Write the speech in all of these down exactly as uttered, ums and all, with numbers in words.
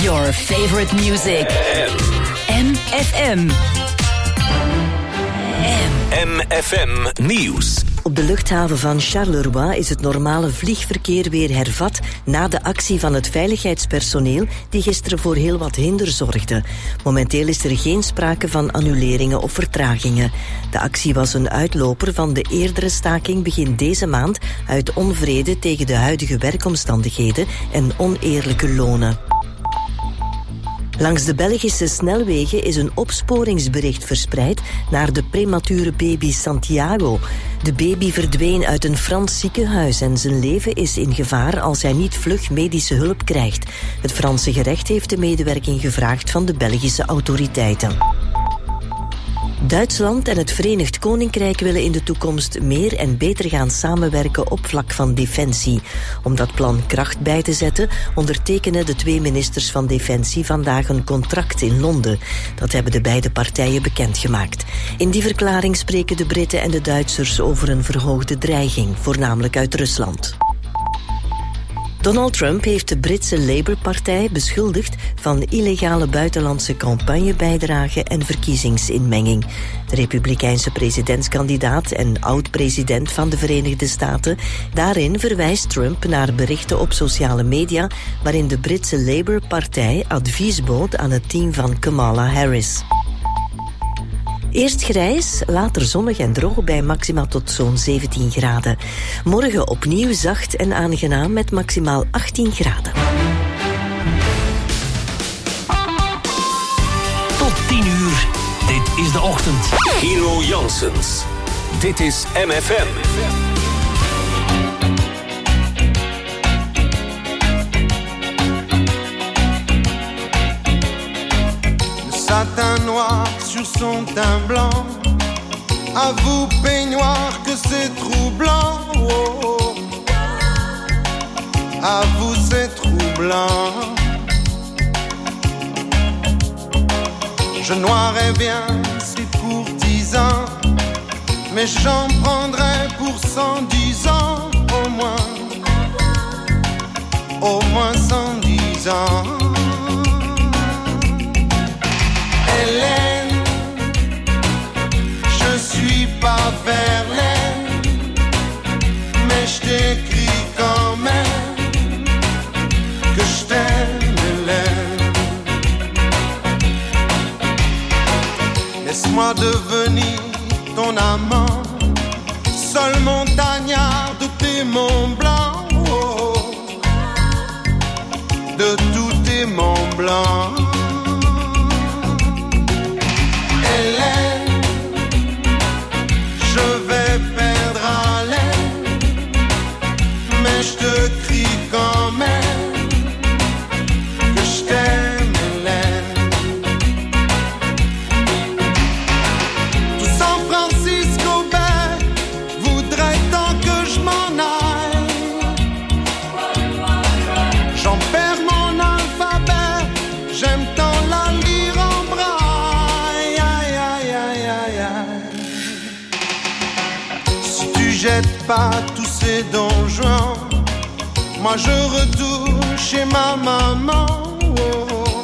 Your favorite music. M F M. M F M Nieuws. Op de luchthaven van Charleroi is het normale vliegverkeer weer hervat na de actie van het veiligheidspersoneel die gisteren voor heel wat hinder zorgde. Momenteel is er geen sprake van annuleringen of vertragingen. De actie was een uitloper van de eerdere staking begin deze maand uit onvrede tegen de huidige werkomstandigheden en oneerlijke lonen. Langs de Belgische snelwegen is een opsporingsbericht verspreid naar de premature baby Santiago. De baby verdween uit een Frans ziekenhuis en zijn leven is in gevaar als hij niet vlug medische hulp krijgt. Het Franse gerecht heeft de medewerking gevraagd van de Belgische autoriteiten. Duitsland en het Verenigd Koninkrijk willen in de toekomst meer en beter gaan samenwerken op vlak van defensie. Om dat plan kracht bij te zetten, ondertekenen de twee ministers van Defensie vandaag een contract in Londen. Dat hebben de beide partijen bekendgemaakt. In die verklaring spreken de Britten en de Duitsers over een verhoogde dreiging, voornamelijk uit Rusland. Donald Trump heeft de Britse Labour-partij beschuldigd van illegale buitenlandse campagnebijdrage en verkiezingsinmenging. De republikeinse presidentskandidaat en oud-president van de Verenigde Staten. Daarin verwijst Trump naar berichten op sociale media waarin de Britse Labour-partij advies bood aan het team van Kamala Harris. Eerst grijs, later zonnig en droog bij maxima tot zo'n zeventien graden. Morgen opnieuw zacht en aangenaam met maximaal achttien graden. Tot tien uur, dit is de ochtend. Hero Janssens, dit is M F M. Satin noir sur son teint blanc. À vous peignoir que c'est troublant. Oh, oh. À vous c'est troublant. Je noirais bien ces courtisans, mais j'en prendrais pour cent dix ans au moins. Au moins cent dix ans. Hélène, je suis pas Verlaine, mais je t'écris quand même que je t'aime, Hélène. Laisse-moi devenir ton amant, seul montagnard de tes monts blancs, oh, de tous tes monts blancs. Hélène, je vais perdre haleine, mais je te crie quand même que je t'aime, Hélène. Tout San Francisco Bay voudrait tant que je m'en aille. J'en perds mon alphabet, j'aime tant la lire en braille. Si tu jettes pas tous ces donjons, moi je retourne chez ma maman. Oh,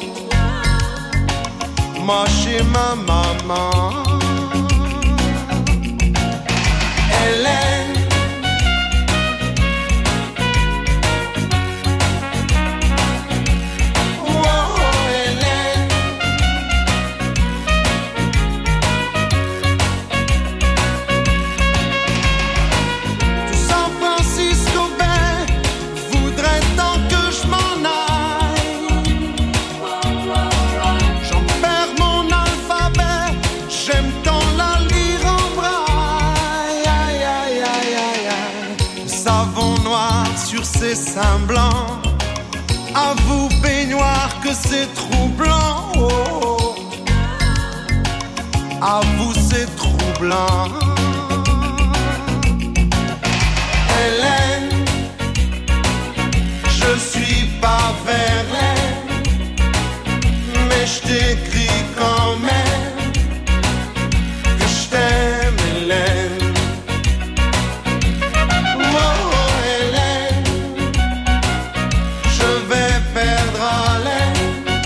moi chez ma maman. Hélène, ces seins blancs, à vous peignoir que c'est troublant. Oh, oh. À vous c'est troublant. Hélène, je suis pas Verlaine, mais je t'écris quand même que je t'aime, Hélène. Perdre haleine,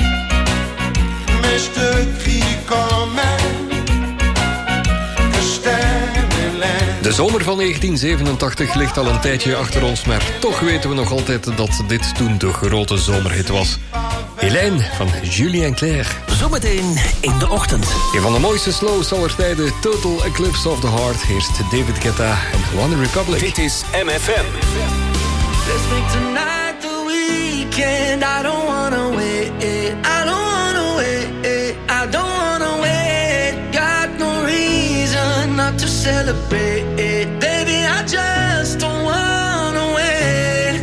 zomer van negentien zevenentachtig ligt al een tijdje achter ons, maar toch weten we nog altijd dat dit toen de grote zomerhit was. Hélène van Julie en Claire. Zometeen in de ochtend. Een van de mooiste slows aller tijden, Total Eclipse of the Heart. Eerst David Guetta en One Republic. Dit is M F M. Let's make tonight the weekend. I don't wanna wait. I don't wanna wait. I don't wanna wait. Got no reason not to celebrate. Baby, I just don't wanna wait.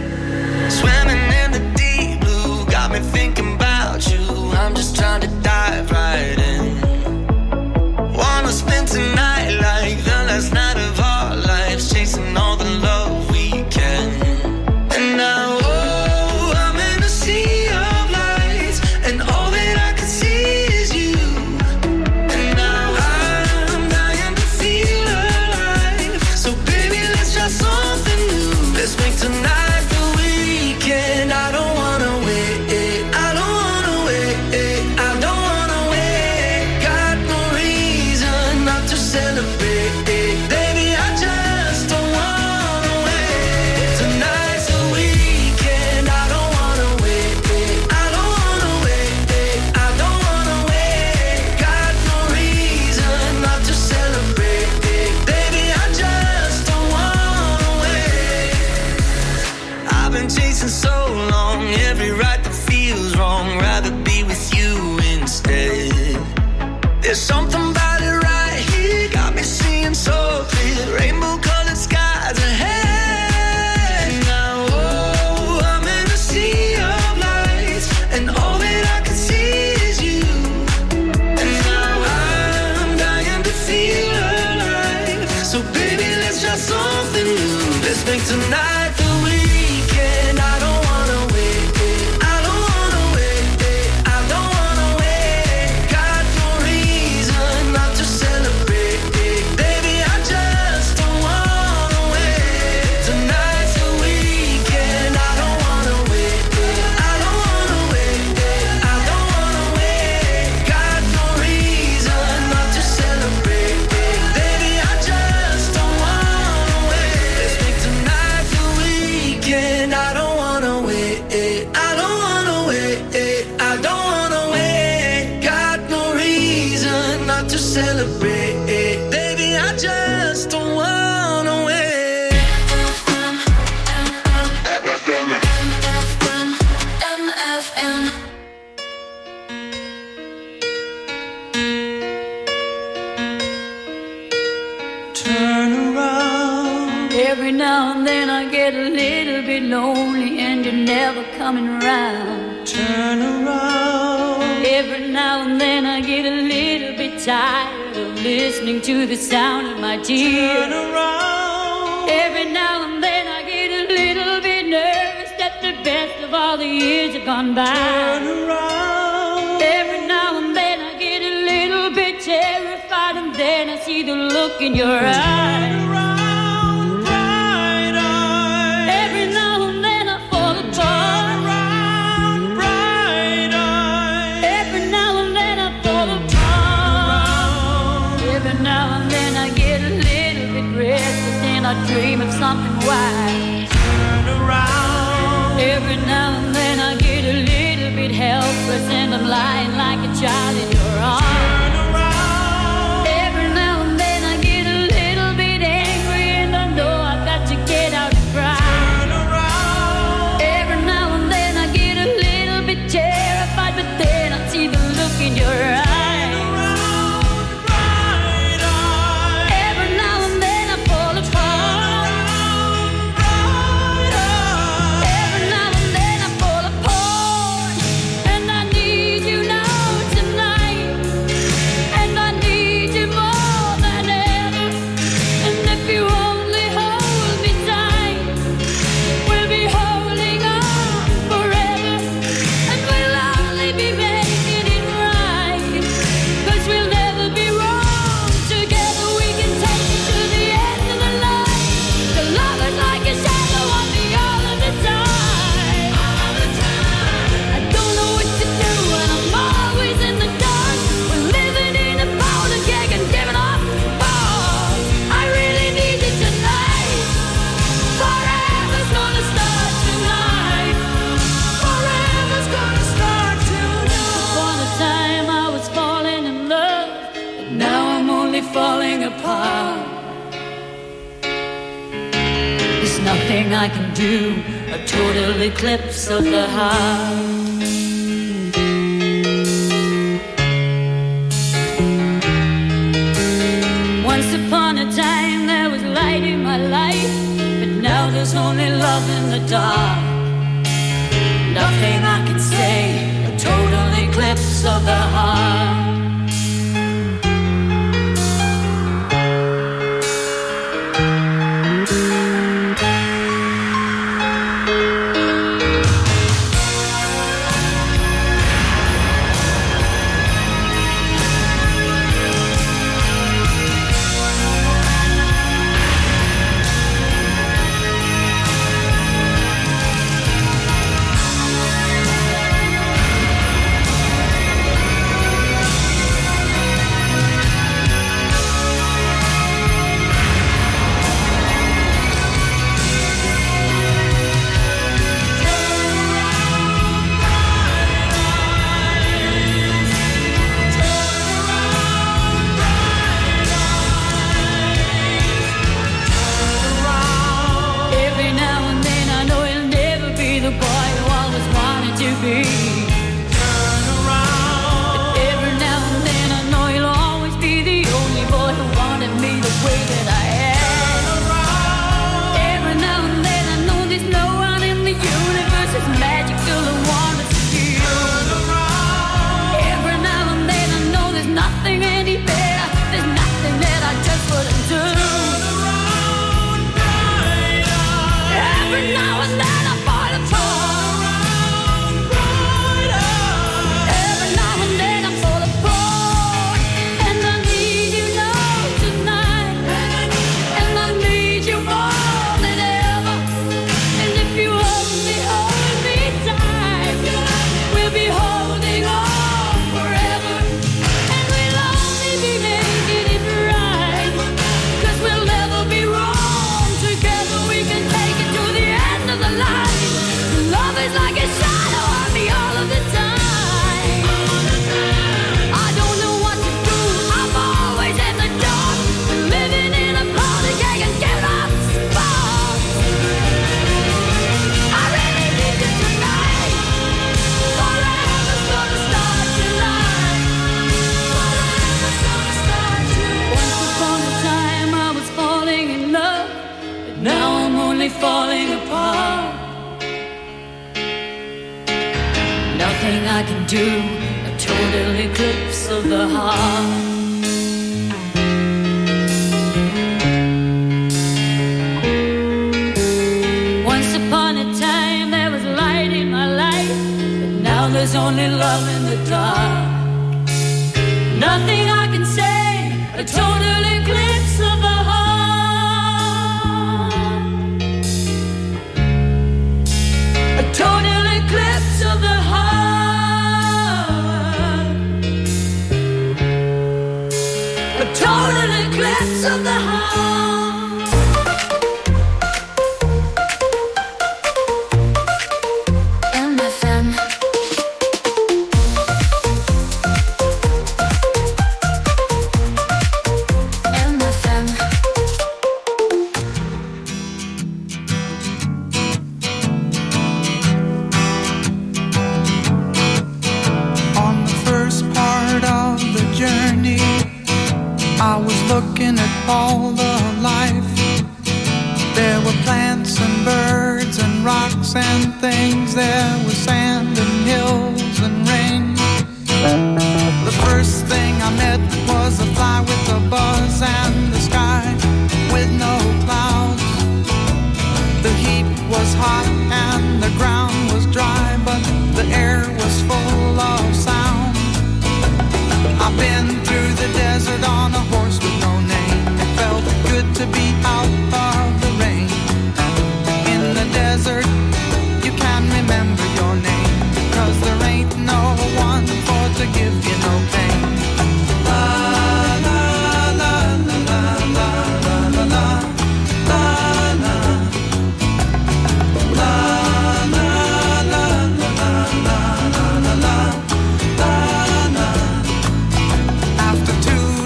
Swimming in the deep blue got me thinking about you. I'm just trying to dive right in. Wanna spend tonight like the last night of our lives, chasing all the love we can. And now, oh, I'm in a sea of lights, and all that I can see is you. And now I'm dying to feel alive. So baby, let's try something new. Let's make tonight the weekend. I don't wanna wait. I don't wanna wait. I don't wanna wait. Got no reason not to celebrate. Baby, I just don't wanna wait. Tonight's the weekend. I don't wanna wait. I don't wanna wait. I don't wanna wait. Got no reason not to celebrate. Baby, I just don't wanna wait. I've been chasing so long, every right that feels wrong. Rather be with you instead. There's something about it right here, got me seeing so clear. Rainbow colored skies ahead. Now, oh, I'm in a sea of lights, and all that I can see is you. And now I'm dying to feel alive. So baby, let's try something new. Let's make tonight the weekend. I don't wanna wait. I don't wanna wait. I don't wanna wait. Got no reason not to celebrate. Baby, I just don't wanna wait. Tonight's the weekend. I don't wanna wait. I don't wanna wait. I don't wanna wait. Got no reason not to celebrate. Baby, I just don't wanna wait. Let's make tonight the weekend. I don't wanna wait. I don't wanna wait. I don't wanna wait. Got no reason not to celebrate. Baby, I just don't wanna wait. M F M. Turn around. Every now and then I get a little bit lonely and you're never coming around. Turn around. Every now and then I get a little bit tired of listening to the sound of my tears. Turn around. Every now and then I get a little bit nervous that the best of all the years have gone by. Turn around. Every now and then I get a little bit terrified, and then I see the look in your eyes. Turn around, bright eyes. Every now and then I fall apart. Turn around, bright eyes. Every now and then I fall apart. Every now and then I get a little bit restless and I dream of something wild. Turn around. Every now and then I get a little bit helpless and I'm lying like a child in your arms. Turn around. Every now and then I get a little bit angry and I know I've got to get out and cry. Turn around. Every now and then I get a little bit terrified, but then I see the look in your eyes. Every now and then I fall apart. Every now and then I fall apart, and I need you now tonight. nothing I can do, a total eclipse of the heart. Once upon a time there was light in my life, but now there's only love in the dark. Nothing I can say, a total eclipse of the heart.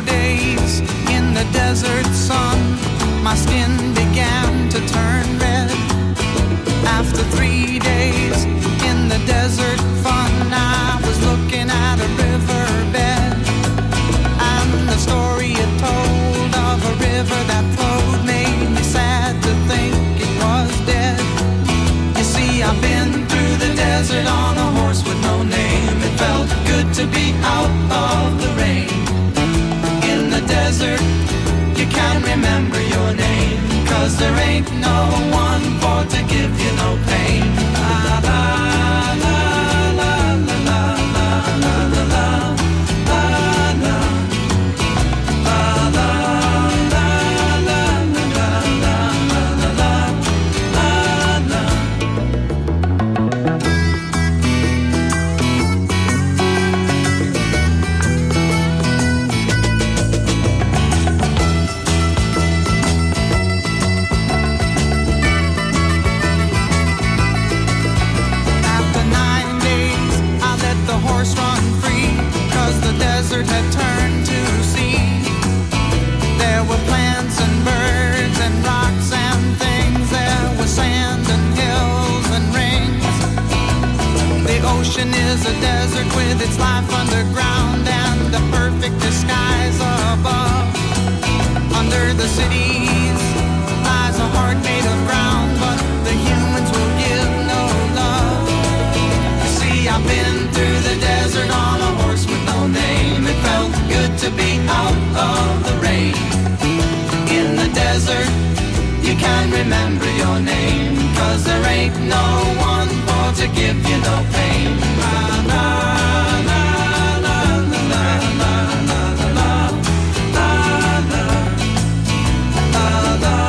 desert sun, my skin began to turn red. After three days in the desert fun, I was looking at a riverbed, and the story it told of a river that flowed made me sad to think it was dead. You see, I've been through the desert on a horse with no name. It felt good to be out of the rain. In the desert, you can't remember your name, 'cause there ain't no one for to give you no pain. La la la la la la la la la la la la la had turned to sea. There were plants and birds and rocks and things. There was sand and hills and rings. The ocean is a desert with its life underground and the perfect disguise above. Under the cities lies a heart made of ground, but the humans will give no love. You see, I've been through the desert on a horse with no name. It felt good to be out of the rain. In the desert, you can't remember your name, 'cause there ain't no one for to give you no pain. La la la la la la la la la la la la la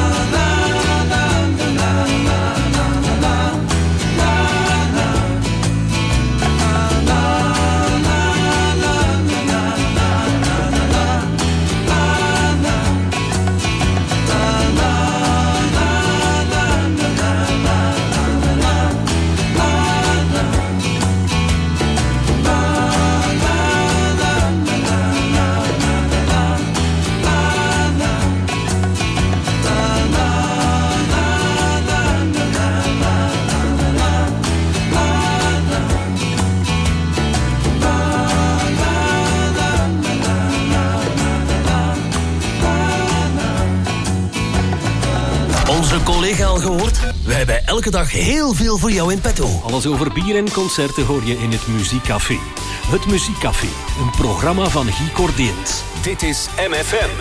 Collega al gehoord? We hebben elke dag heel veel voor jou in petto. Alles over bier en concerten hoor je in het Muziekcafé. Het Muziekcafé, een programma van Guy Cordeens. Dit is M F M.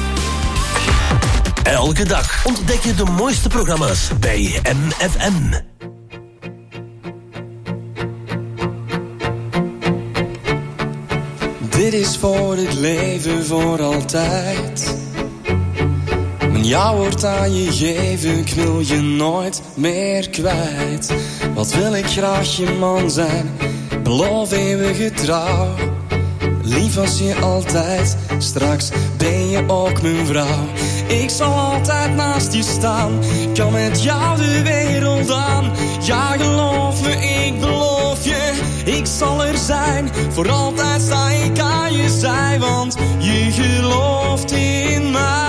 Elke dag ontdek je de mooiste programma's bij M F M. Dit is voor het leven voor altijd. Mijn jou wordt aan je geven, ik wil je nooit meer kwijt. Wat wil ik graag je man zijn, beloof eeuwige trouw. Lief als je altijd, straks ben je ook mijn vrouw. Ik zal altijd naast je staan, kan met jou de wereld aan. Ja, geloof me, ik beloof je, ik zal er zijn. Voor altijd sta ik aan je zij, want je gelooft in mij.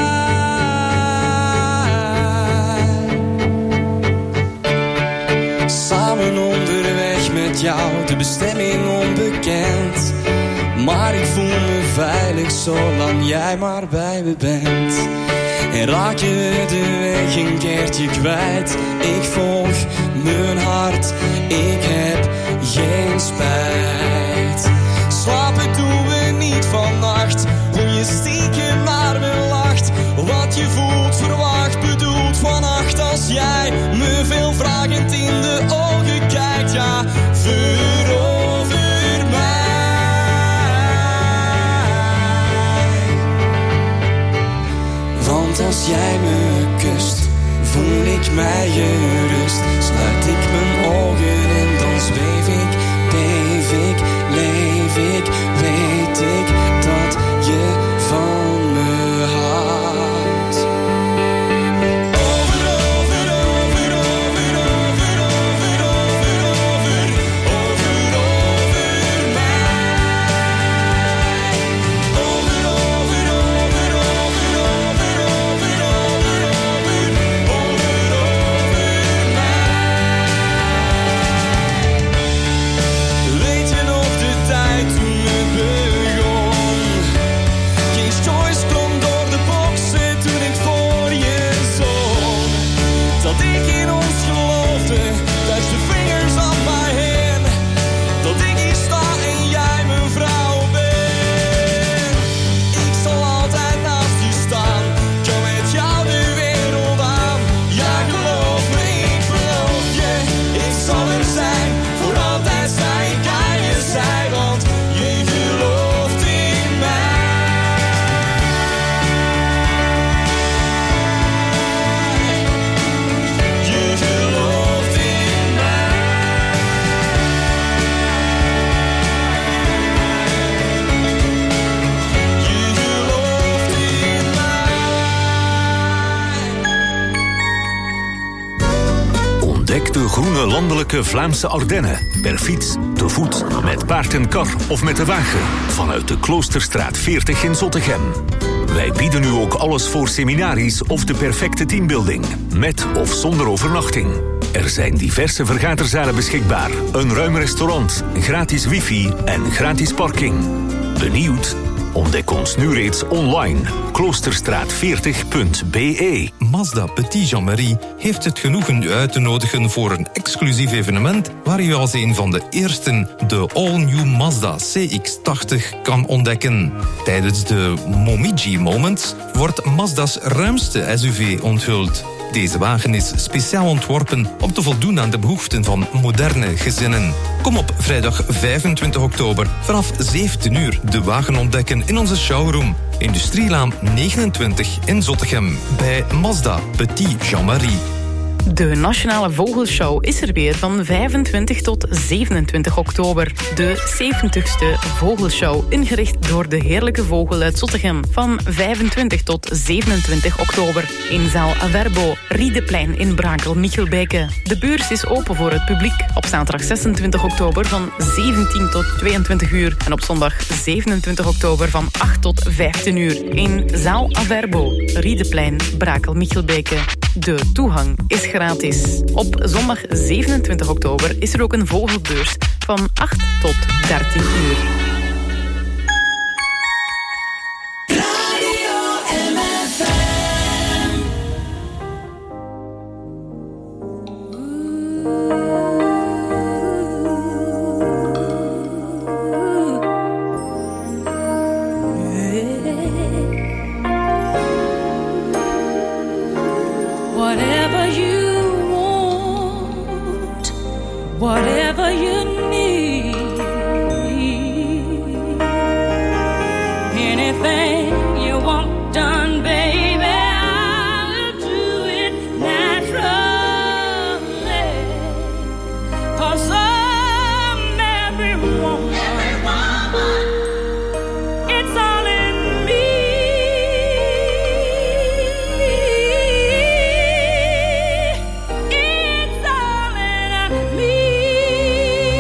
Samen onderweg met jou, de bestemming onbekend. Maar ik voel me veilig zolang jij maar bij me bent. En raak je de weg een keertje kwijt, ik volg mijn hart, ik heb geen spijt. Slapen doen we niet vannacht, hoe je stiekem naar me lacht. Wat je voelt, verwacht, bedoelt vannacht als jij me veel vragend in de ogen kijkt. Ja, verover mij. Want als jij me kust, voel ik mij gerust. Sluit ik mijn ogen en dan zweef ik, beef ik, leef ik. Weet ik dat je van me houdt. Over, over, over, over, over, over, over, over, over, over mij. Over, over, over, over, over, over, over, over, over mij. Ontdek de groene landelijke Vlaamse Ardennen. Per fiets, te voet, met paard en kar of met de wagen. Vanuit de Kloosterstraat veertig in Zottegem. Wij bieden u ook alles voor seminaries of de perfecte teambuilding. Met of zonder overnachting. Er zijn diverse vergaderzalen beschikbaar. Een ruim restaurant, gratis wifi en gratis parking. Benieuwd? Ontdek ons nu reeds online. kloosterstraat veertig punt b e. Mazda Petit Jean-Marie heeft het genoegen u uit te nodigen voor een exclusief evenement waar u als een van de eersten de all-new Mazda C X tachtig kan ontdekken. Tijdens de Momiji Moments wordt Mazda's ruimste S U V onthuld. Deze wagen is speciaal ontworpen om te voldoen aan de behoeften van moderne gezinnen. Kom op vrijdag vijfentwintig oktober vanaf zeventien uur de wagen ontdekken in onze showroom. Industrielaan negenentwintig in Zottegem bij Mazda Petit Jean-Marie. De Nationale Vogelshow is er weer van vijfentwintig tot zevenentwintig oktober. De zeventigste Vogelshow, ingericht door de Heerlijke Vogel uit Zottegem. Van vijfentwintig tot zevenentwintig oktober in zaal Averbo, Riedeplein in Brakel-Michelbeke. De beurs is open voor het publiek op zaterdag zesentwintig oktober van zeventien tot tweeëntwintig uur. En op zondag zevenentwintig oktober van acht tot vijftien uur in zaal Averbo, Riedeplein, Brakel-Michelbeke. De toegang is gratis. Op zondag zevenentwintig oktober is er ook een vogelbeurs van acht tot dertien uur. Whatever you want, whatever you need, anything you want done, baby, I'll do it naturally. 'Cause I'm every woman, it's all in me. It's all in me.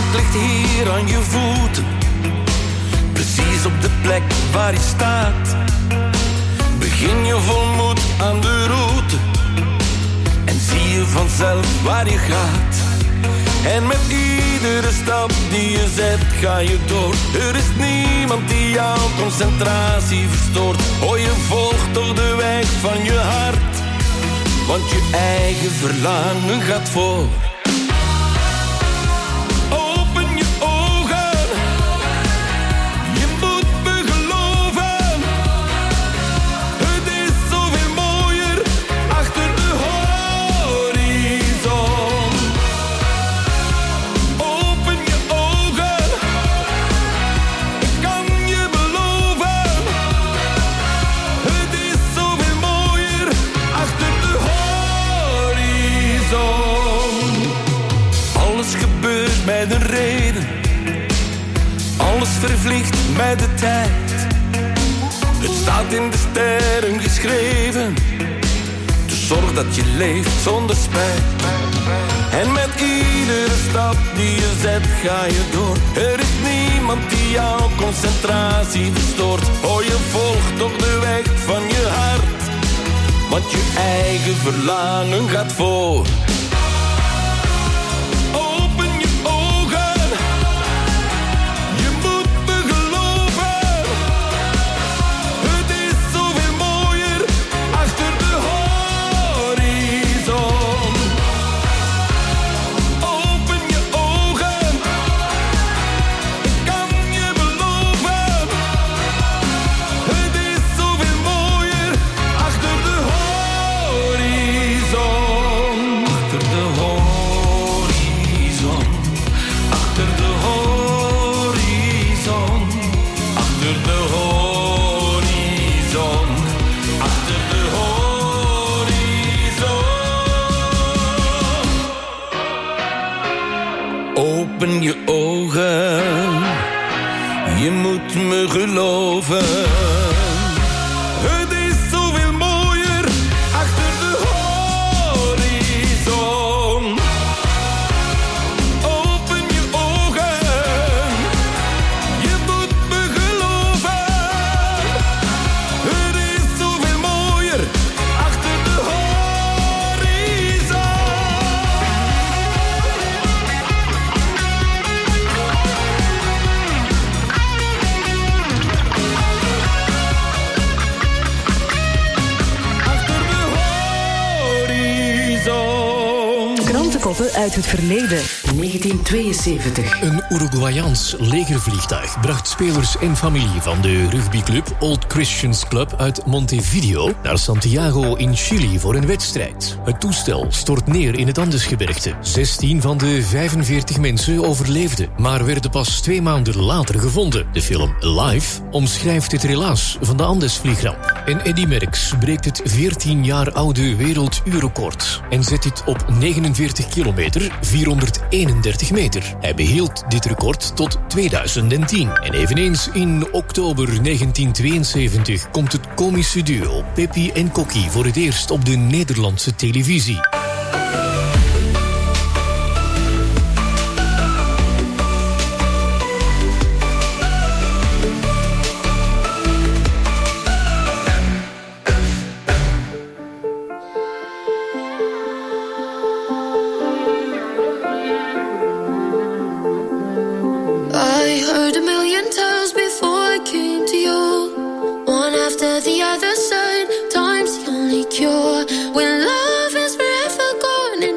ligt hier aan je voeten, precies op de plek waar je staat. Begin je vol moed aan de route en zie je vanzelf waar je gaat. En met iedere stap die je zet ga je door. Er is niemand die jouw concentratie verstoort. Oh, je volgt toch de weg van je hart, want je eigen verlangen gaat voor. Open je ogen, je moet me geloven. Het is zoveel mooier achter de horizon. Open je ogen, ik kan je beloven. Het is zoveel mooier achter de horizon. Alles gebeurt met een reden, alles vervliegt met de tijd. Het staat in de sterren geschreven, dus zorg dat je leeft zonder spijt. En met iedere stap die je zet ga je door. Er is niemand die jouw concentratie verstoort. Oh, je volgt toch de weg van je hart, want je eigen verlangen gaat voor. Open je ogen, je moet me geloven. Het is zoveel mooier achter de horizon. Open je ogen, ik kan je beloven. Het is zoveel mooier achter de horizon. Achter de horizon. Achter de horizon. Achter de horizon. Achter de horizon. Open je ogen, je moet me geloven. Het is zoveel mooier achter de horizon. Open je ogen, je moet me geloven. Het is zoveel mooier achter de horizon. Achter de horizon. Krantenkoppen uit het verleden. negentien tweeënzeventig. Een Uruguayaans legervliegtuig bracht spelers en familie van de rugbyclub Old Christians Club uit Montevideo naar Santiago in Chili voor een wedstrijd. Het toestel stort neer in het Andesgebergte. zestien van de vijfenveertig mensen overleefden, maar werden pas twee maanden later gevonden. De film Alive omschrijft het relaas van de Andesvliegramp. En Eddy Merckx breekt het veertien jaar oude werelduurrecord en zet dit op negenenveertig kilometer, vierhonderdeenendertig meter. Hij behield dit record tot tweeduizend tien. En eveneens in oktober negentien tweeënzeventig komt het komische duo Pepi en Kokkie voor het eerst op de Nederlandse televisie. I heard a million times before I came to you. One after the other side, time's the only cure. When love is forever gone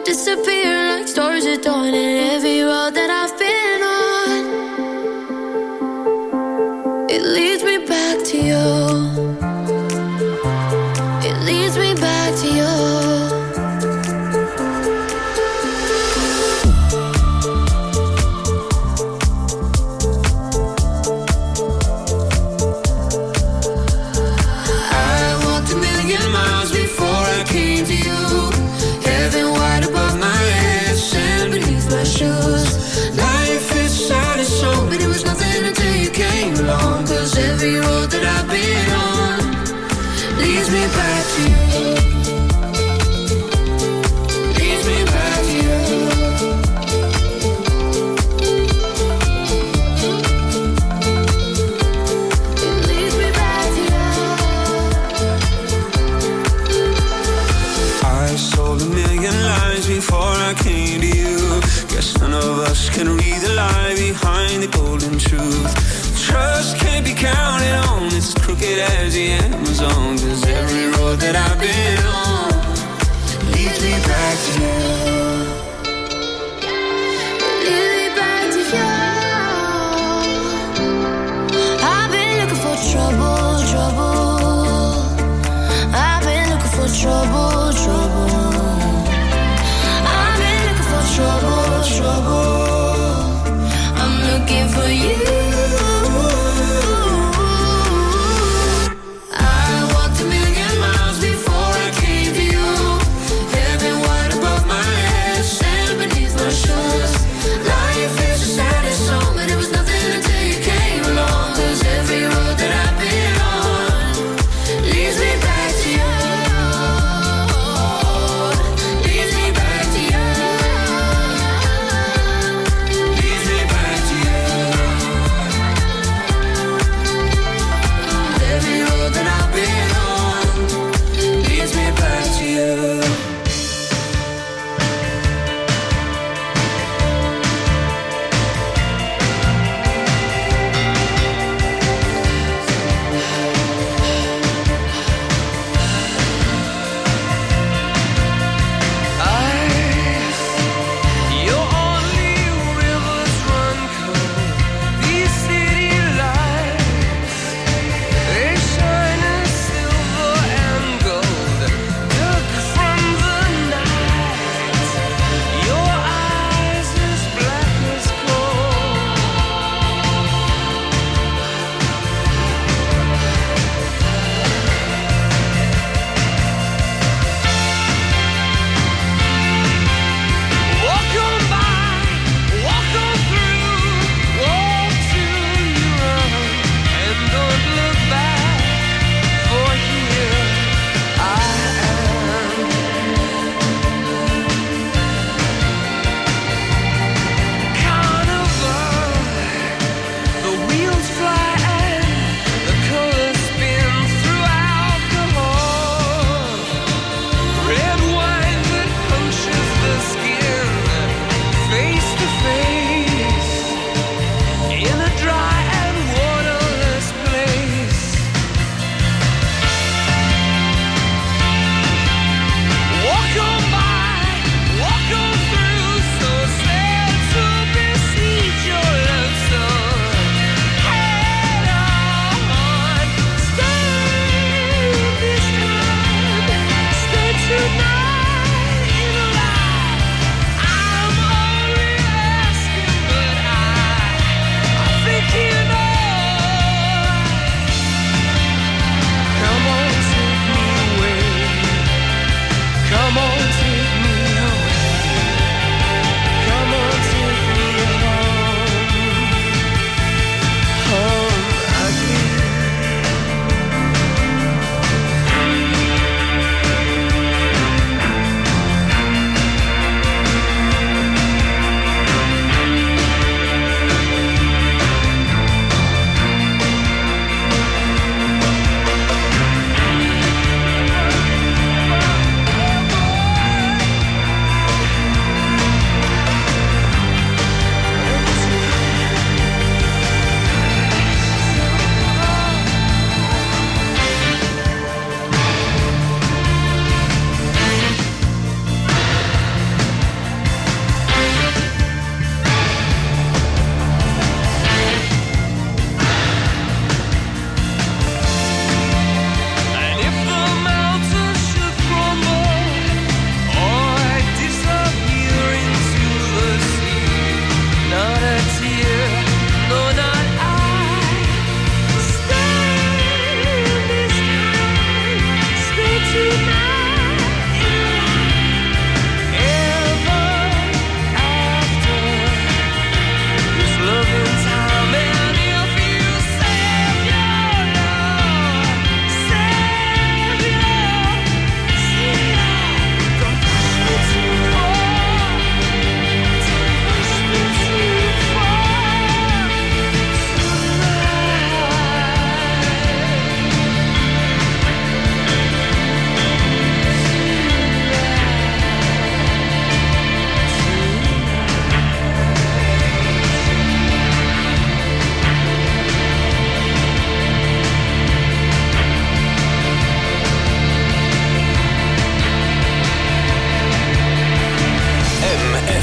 million lies before I came to you. Guess none of us can read the lie behind the golden truth. Trust can't be counted on, it's crooked as the Amazon. Cause every road that I've been on leads me back to you. Lead me back to you. I've been looking for trouble, trouble. I've been looking for trouble, trouble. I've been looking for trouble, trouble. I'm looking for you. I walked a million miles before I came to you. Heaven, what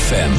F M.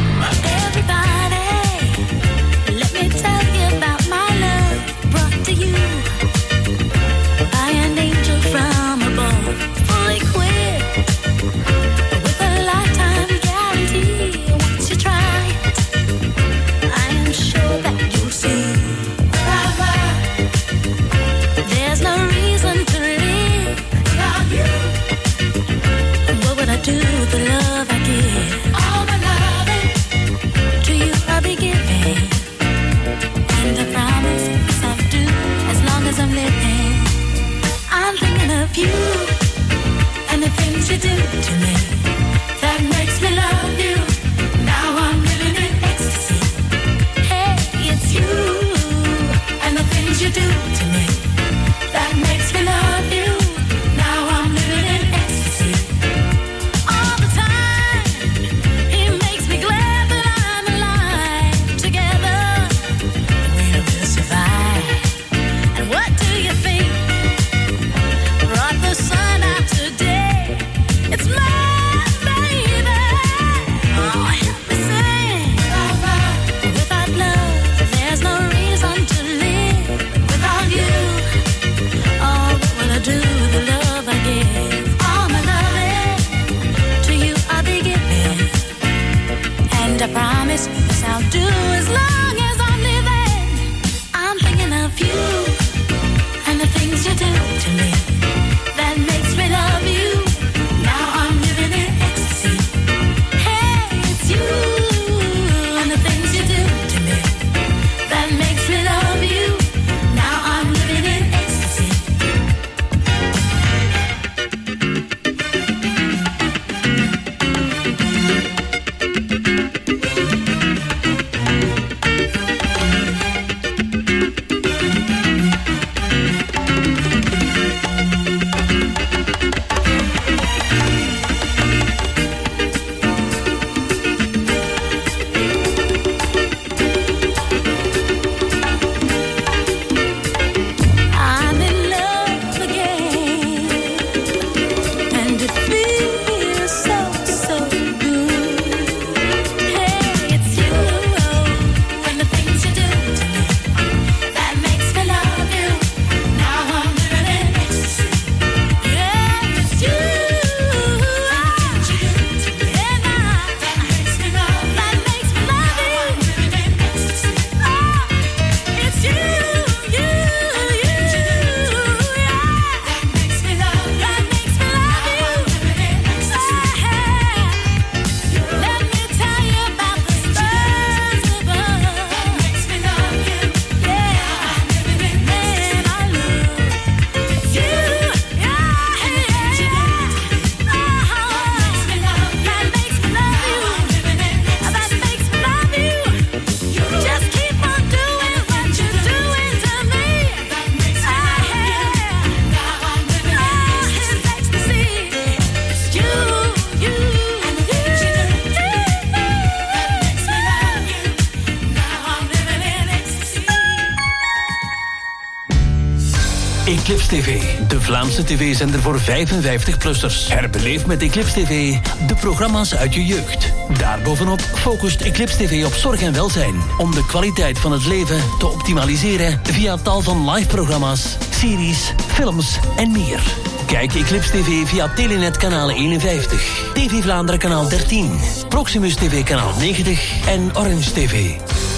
Eclipse T V, de Vlaamse tv-zender voor vijfenvijftig-plussers. Herbeleef met Eclipse T V de programma's uit je jeugd. Daarbovenop focust Eclipse T V op zorg en welzijn, om de kwaliteit van het leven te optimaliseren via tal van live-programma's, series, films en meer. Kijk Eclipse T V via Telenet kanaal eenenvijftig, T V Vlaanderen kanaal dertien, Proximus T V kanaal negentig en Orange T V.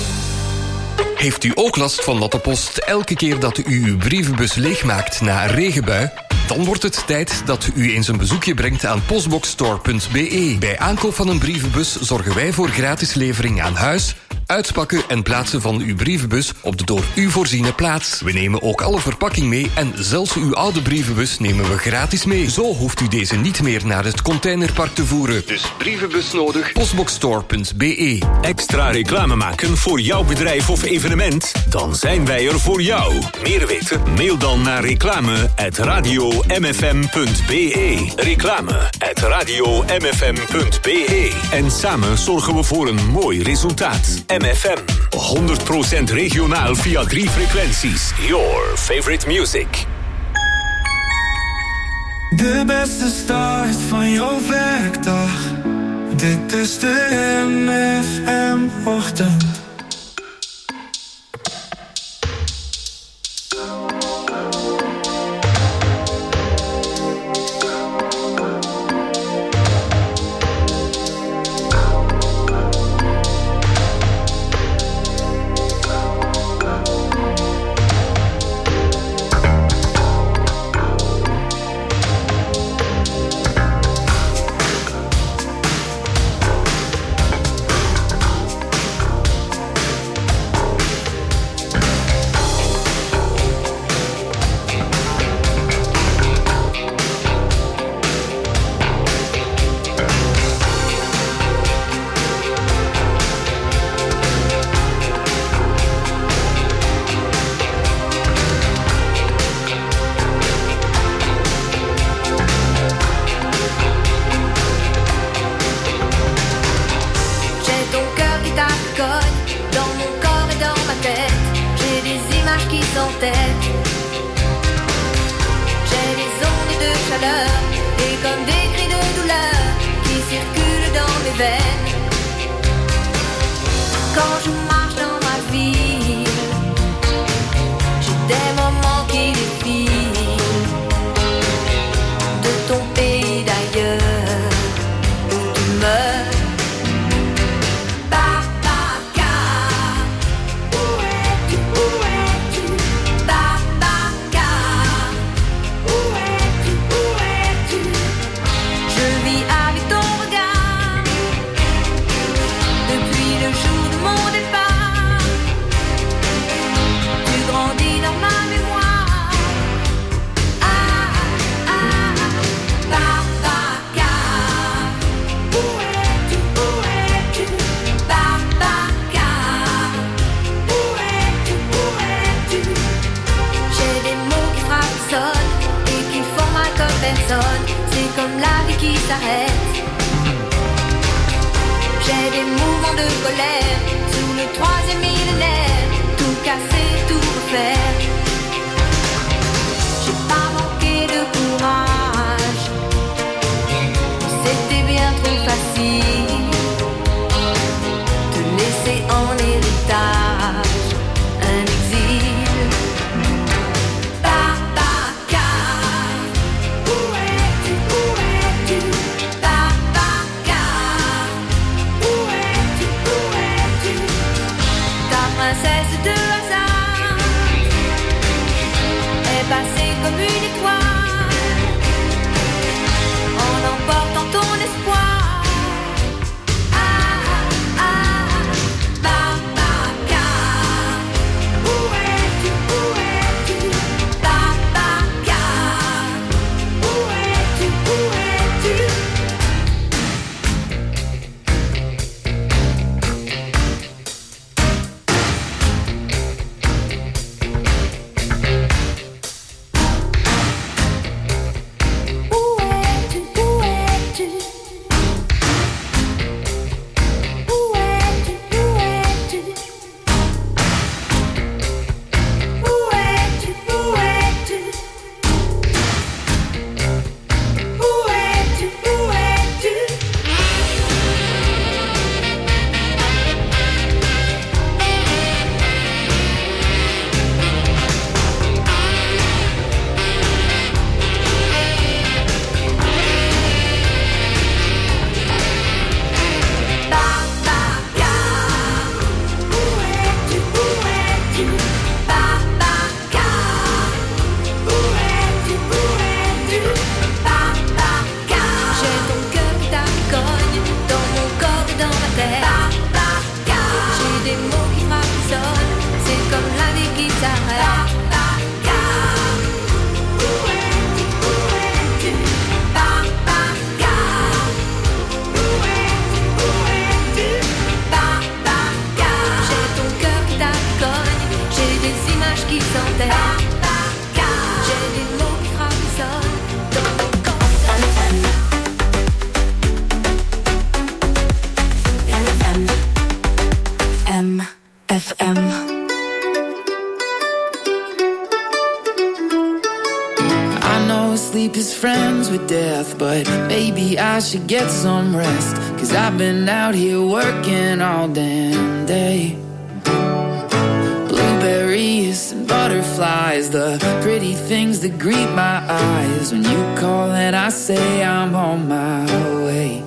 Heeft u ook last van dat de post elke keer dat u uw brievenbus leegmaakt na een regenbui? Dan wordt het tijd dat u eens een bezoekje brengt aan postboxstore punt b e. Bij aankoop van een brievenbus zorgen wij voor gratis levering aan huis, uitpakken en plaatsen van uw brievenbus op de door u voorziene plaats. We nemen ook alle verpakking mee en zelfs uw oude brievenbus nemen we gratis mee. Zo hoeft u deze niet meer naar het containerpark te voeren. Dus brievenbus nodig, postboxstore punt b e. Extra reclame maken voor jouw bedrijf of evenement? Dan zijn wij er voor jou. Meer weten? Mail dan naar reclame at radio m f m punt b e. Reclame at radio m f m punt b e. En samen zorgen we voor een mooi resultaat. M F M, honderd procent regionaal via drie frequenties. Your favorite music. De beste start van jouw werkdag Dit is de M F M-ochtend. Princesse de hasard, breath, but maybe I should get some rest, 'cause I've been out here working all damn day. Blueberries and butterflies, the pretty things that greet my eyes when you call and I say I'm on my way.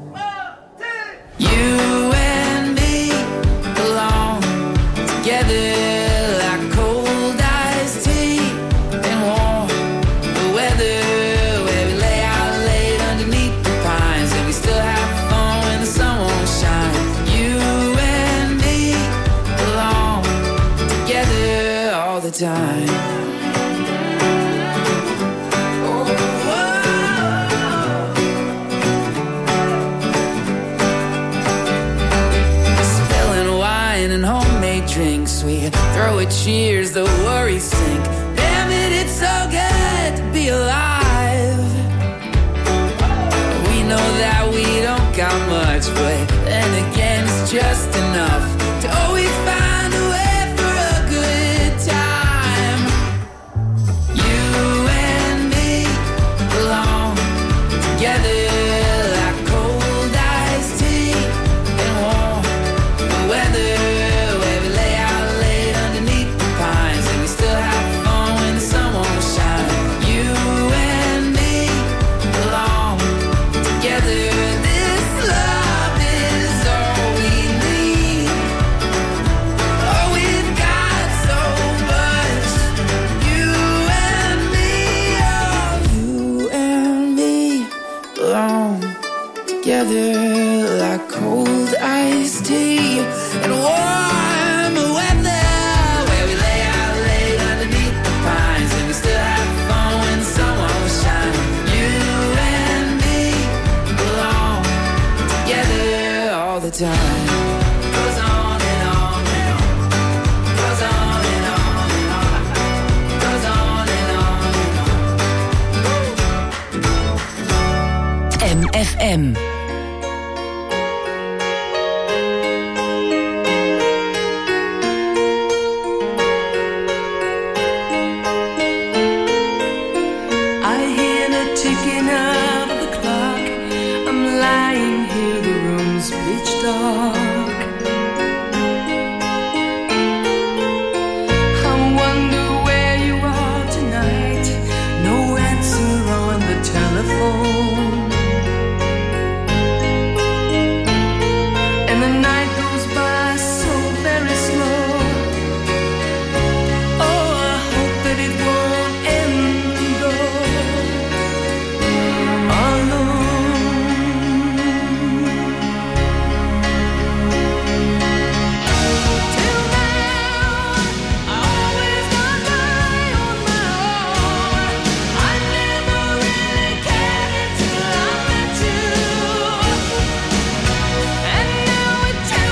You and me belong together like cold iced tea and warm the weather, where we lay out late underneath the pines and we still have fun when the sun won't shine. You and me belong together all the time. Drinks, we throw at cheers, the worries sink. Damn it, it's so good to be alive. We know that we don't got much, but then again it's just enough to always find a way for a good time. You and me belong together like cold iced tea and warm the weather. Together like cold iced tea and warm weather, where we lay out late underneath the pines and we still have fun when the sun won't shine. You and me belong together all the time. Goes on and on and on. Goes on and on and on. Goes on and on and on. M F M. And now it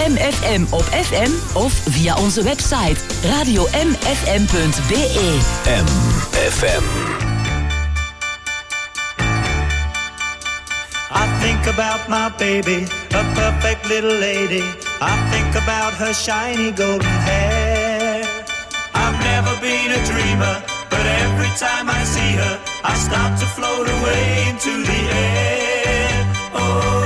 M F M op F M of via onze website radio m f m punt b e. M F M. I think about my baby, a perfect little lady. I think about her shiny golden hair. I've never been a dreamer, but every time I see her, I start to float away into the air. Oh,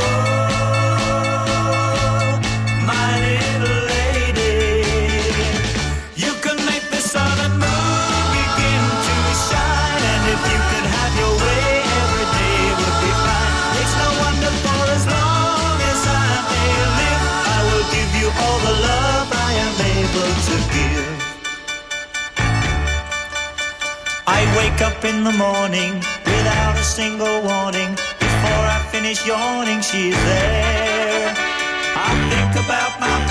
my little lady. You can make the sun and moon begin to shine, and if you could have your way, every day would be fine. It's no wonder, for as long as I may live, I will give you all the love I am able to give. I wake up in the morning without a single warning. Before I finish yawning, she's there. I think about my